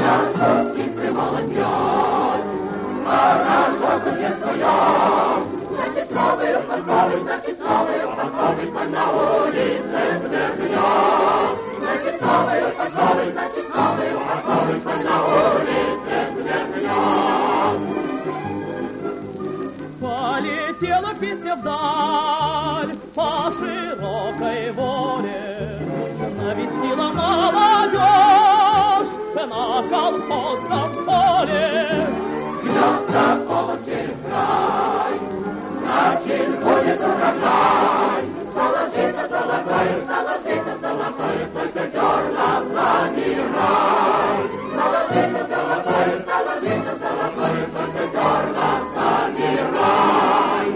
хорошо быстрый молодец. Хорошо тут не стоят. Значит, новый упаковый, на улице смертня. Значит, новый упаковый, на улице смертня. Полетела песня вдаль по широкой воле, навестила молодежь на колхозном поле. Гнется полос через край, значит, будет урожай. Золото золотое, только дерна забирай. Золото золотое, только дерна забирай.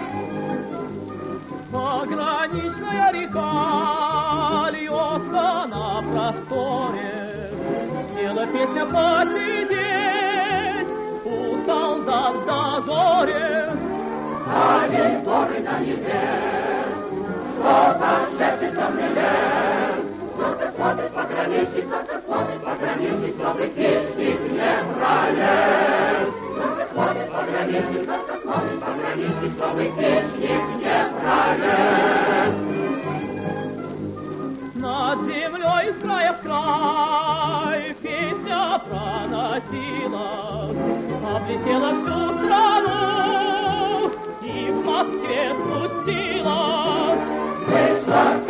Пограничная река льется на просторе, села песня посидеть у солдат в дозоре. Ставит горы на небес, что-то шепчет темный лес. Зорко смотрит пограничник, чтобы хищник не пролез. Зорко смотрит пограничник, чтобы хищник не пролез. Над землей из края в край песня проносилась, облетела всю страну и в Москве спустилась. Вышла